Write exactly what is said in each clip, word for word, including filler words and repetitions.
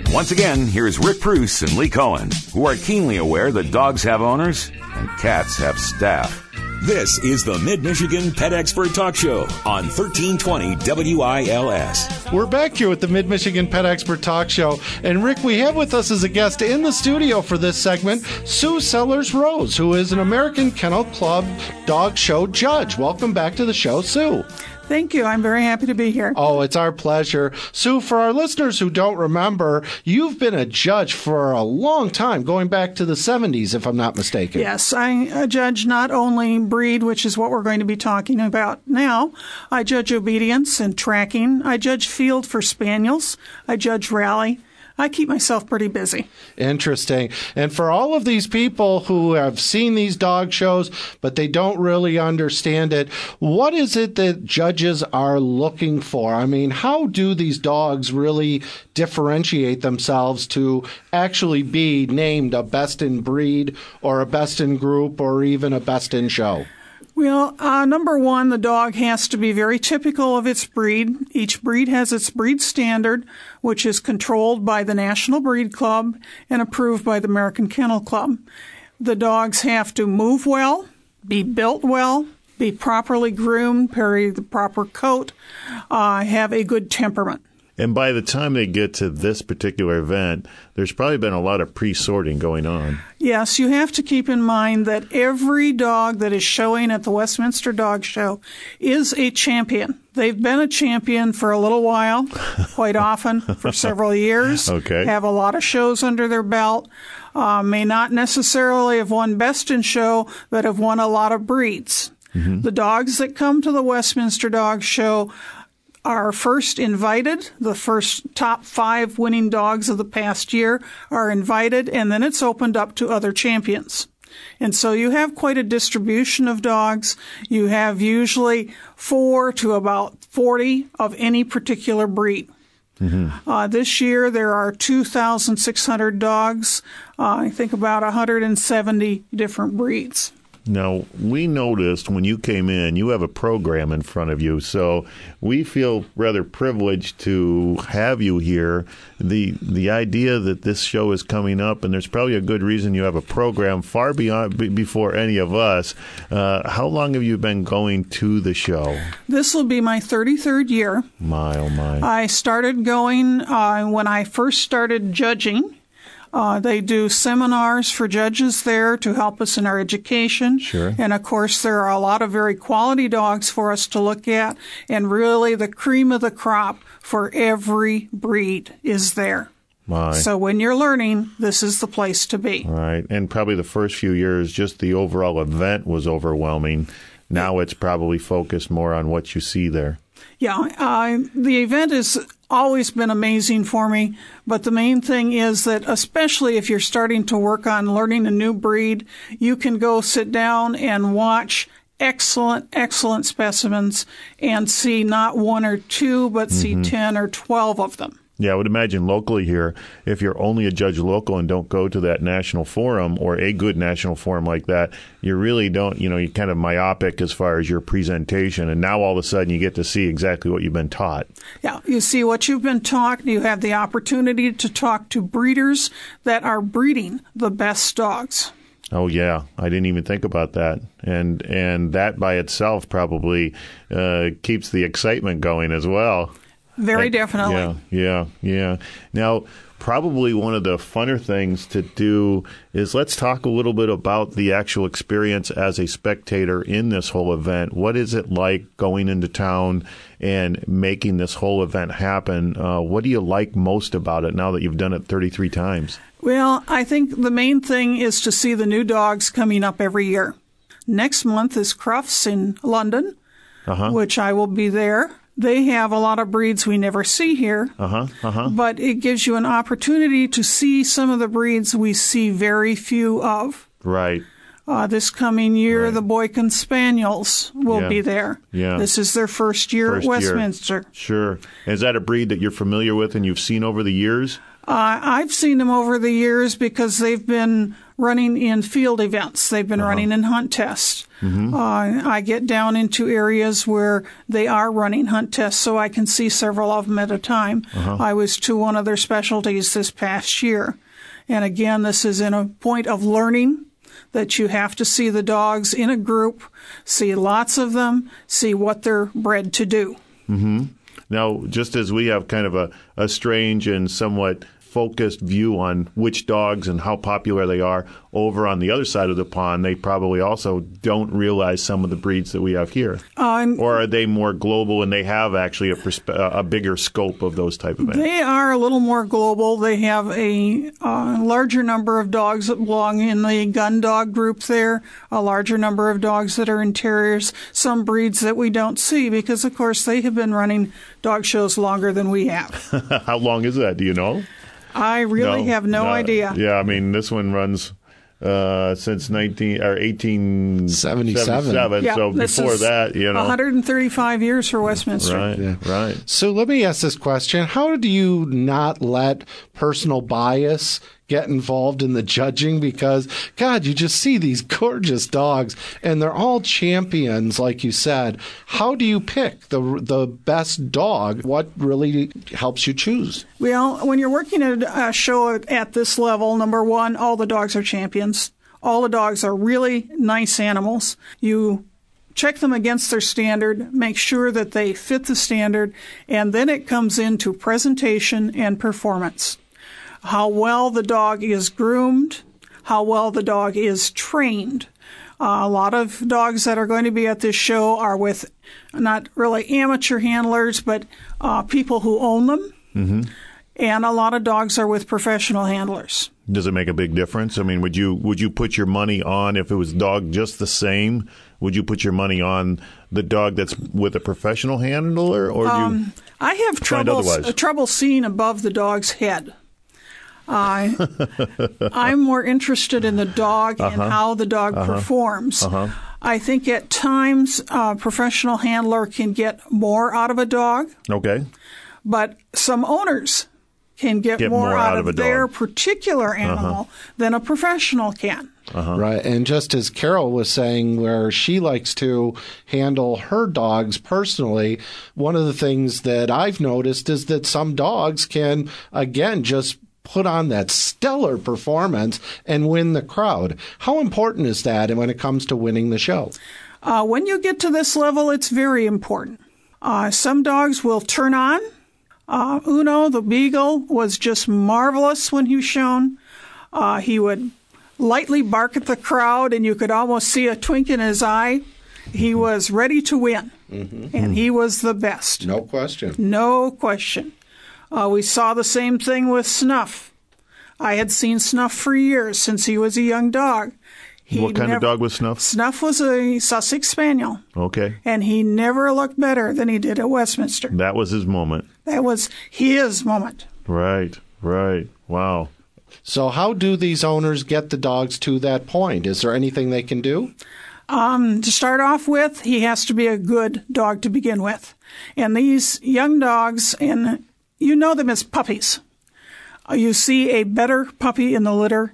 Once again, here's Rick Bruce and Lee Cohen, who are keenly aware that dogs have owners and cats have staff. This is the Mid-Michigan Pet Expert Talk Show on thirteen twenty W I L S. We're back here with the Mid-Michigan Pet Expert Talk Show. And Rick, we have with us as a guest in the studio for this segment, Sue Sellers-Rose, who is an American Kennel Club dog show judge. Welcome back to the show, Sue. Thank you. I'm very happy to be here. Oh, it's our pleasure. Sue, for our listeners who don't remember, you've been a judge for a long time, going back to the seventies, if I'm not mistaken. Yes, I judge not only breed, which is what we're going to be talking about now. I judge obedience and tracking. I judge field for spaniels. I judge rally. I keep myself pretty busy. Interesting. And for all of these people who have seen these dog shows, but they don't really understand it, what is it that judges are looking for? I mean, how do these dogs really differentiate themselves to actually be named a best in breed or a best in group or even a best in show? Well, uh, number one, the dog has to be very typical of its breed. Each breed has its breed standard, which is controlled by the National Breed Club and approved by the American Kennel Club. The dogs have to move well, be built well, be properly groomed, carry the proper coat, uh, have a good temperament. And by the time they get to this particular event, there's probably been a lot of pre-sorting going on. Yes, you have to keep in mind that every dog that is showing at the Westminster Dog Show is a champion. They've been a champion for a little while, quite often, for several years. Okay. Have a lot of shows under their belt. Uh, may not necessarily have won Best in Show, but have won a lot of breeds. Mm-hmm. The dogs that come to the Westminster Dog Show are first invited. The first top five winning dogs of the past year are invited, and then it's opened up to other champions. And so you have quite a distribution of dogs. You have usually four to about forty of any particular breed. Mm-hmm. Uh, this year there are two thousand six hundred dogs. Uh, I think about one hundred seventy different breeds. Now, we noticed when you came in, you have a program in front of you, so we feel rather privileged to have you here. The the idea that this show is coming up, and there's probably a good reason you have a program far beyond b- before any of us. Uh, how long have you been going to the show? This will be my thirty-third year. My, oh my. I started going uh, when I first started judging. Uh, they do seminars for judges there to help us in our education. Sure. And, of course, there are a lot of very quality dogs for us to look at. And really the cream of the crop for every breed is there. My. So when you're learning, this is the place to be. Right. And probably the first few years, just the overall event was overwhelming. Now it's probably focused more on what you see there. Yeah. Uh, the event has always been amazing for me, but the main thing is that especially if you're starting to work on learning a new breed, you can go sit down and watch excellent, excellent specimens and see not one or two, but mm-hmm. see ten or twelve of them. Yeah, I would imagine locally here, if you're only a judge local and don't go to that national forum or a good national forum like that, you really don't, you know, you're kind of myopic as far as your presentation. And now all of a sudden you get to see exactly what you've been taught. Yeah, you see what you've been taught. You have the opportunity to talk to breeders that are breeding the best dogs. Oh, yeah. I didn't even think about that. And and that by itself probably uh, keeps the excitement going as well. Very like, definitely. Yeah, yeah, yeah. Now, probably one of the funner things to do is let's talk a little bit about the actual experience as a spectator in this whole event. What is it like going into town and making this whole event happen? Uh, what do you like most about it now that you've done it thirty-three times? Well, I think the main thing is to see the new dogs coming up every year. Next month is Crufts in London, uh-huh. which I will be there. They have a lot of breeds we never see here, uh-huh, uh-huh. but it gives you an opportunity to see some of the breeds we see very few of. Right. Uh, this coming year, right. the Boykin Spaniels will yeah. be there. Yeah. This is their first year first at Westminster. Year. Sure. Is that a breed that you're familiar with and you've seen over the years? Uh, I've seen them over the years because they've been running in field events. They've been uh-huh. running in hunt tests. Mm-hmm. Uh, I get down into areas where they are running hunt tests, so I can see several of them at a time. Uh-huh. I was to one of their specialties this past year. And again, this is in a point of learning that you have to see the dogs in a group, see lots of them, see what they're bred to do. Mm-hmm. Now, just as we have kind of a, a strange and somewhat focused view on which dogs and how popular they are over on the other side of the pond, they probably also don't realize some of the breeds that we have here. Um, or are they more global and they have actually a, perspe- a bigger scope of those type of animals? They are a little more global. They have a uh, larger number of dogs that belong in the gun dog group there, a larger number of dogs that are in terriers, some breeds that we don't see because, of course, they have been running dog shows longer than we have. How long is that? Do you know? I really no, have no not, idea. Yeah, I mean, this one runs uh, since nineteen or eighteen seventy-seven. Yeah, so before that, you know, one hundred thirty-five years for Westminster. Right, yeah. right. So let me ask this question: how do you not let personal bias get involved in the judging? Because, God, you just see these gorgeous dogs, and they're all champions, like you said. How do you pick the the best dog? What really helps you choose? Well, when you're working at a show at this level, number one, all the dogs are champions. All the dogs are really nice animals. You check them against their standard, make sure that they fit the standard, and then it comes into presentation and performance. How well the dog is groomed, how well the dog is trained. Uh, a lot of dogs that are going to be at this show are with not really amateur handlers, but uh, people who own them. Mm-hmm. And a lot of dogs are with professional handlers. Does it make a big difference? I mean, would you would you put your money on, if it was dog just the same, would you put your money on the dog that's with a professional handler, or do you um, I have trouble, uh, trouble seeing above the dog's head. Uh, I'm more interested in the dog uh-huh. and how the dog uh-huh. performs. Uh-huh. I think at times a professional handler can get more out of a dog. Okay. But some owners can get, get more, more out, out of, of their particular animal uh-huh. than a professional can. Uh-huh. Right. And just as Carol was saying, where she likes to handle her dogs personally, one of the things that I've noticed is that some dogs can, again, just put on that stellar performance and win the crowd. How important is that when it comes to winning the show? Uh, when you get to this level, it's very important. Uh, some dogs will turn on. Uh, Uno, the beagle, was just marvelous when he was shown. Uh, he would lightly bark at the crowd, and you could almost see a twink in his eye. He was ready to win, mm-hmm. and he was the best. No question. No question. Uh, we saw the same thing with Snuff. I had seen Snuff for years, since he was a young dog. He what kind never, of dog was Snuff? Snuff was a Sussex Spaniel. Okay. And he never looked better than he did at Westminster. That was his moment. That was his moment. Right, right. Wow. So how do these owners get the dogs to that point? Is there anything they can do? Um, to start off with, he has to be a good dog to begin with. And these young dogs, and you know them as puppies. You see a better puppy in the litter.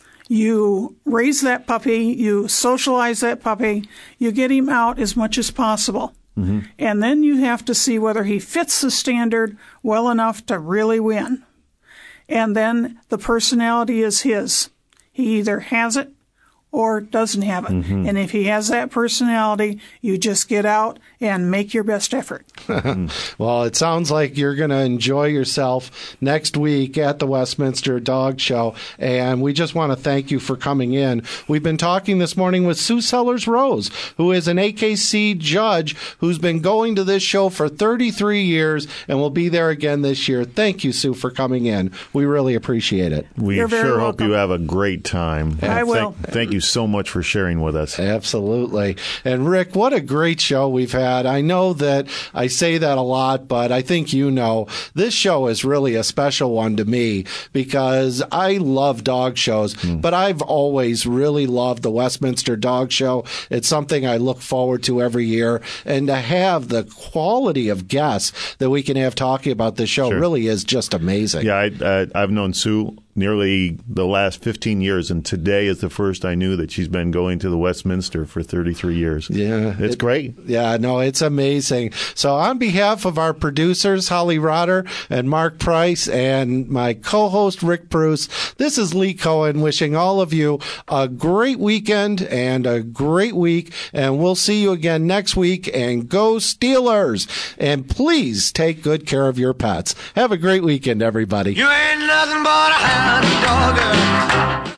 You raise that puppy, you socialize that puppy, you get him out as much as possible. Mm-hmm. And then you have to see whether he fits the standard well enough to really win. And then the personality is his. He either has it or doesn't have it. Mm-hmm. And if he has that personality, you just get out and make your best effort. Well, it sounds like you're going to enjoy yourself next week at the Westminster Dog Show, and we just want to thank you for coming in. We've been talking this morning with Sue Sellers-Rose, who is an A K C judge who's been going to this show for thirty-three years and will be there again this year. Thank you, Sue, for coming in. We really appreciate it. We You're sure very hope welcome. you have a great time. I will. Thank, thank you you so much for sharing with us. Absolutely. And Rick, what a great show we've had. I know that I say that a lot, but I think you know this show is really a special one to me because I love dog shows, mm. but I've always really loved the Westminster Dog Show. It's something I look forward to every year. And to have the quality of guests that we can have talking about this show sure. really is just amazing. Yeah, I, I, I've known Sue nearly the last fifteen years, and today is the first I knew that she's been going to the Westminster for thirty-three years. Yeah. It's it, great. Yeah, no, it's amazing. So on behalf of our producers, Holly Rotter and Mark Price, and my co-host, Rick Bruce, this is Lee Cohen wishing all of you a great weekend and a great week, and we'll see you again next week, and go Steelers! And please take good care of your pets. Have a great weekend, everybody. You ain't nothing but a hound dog.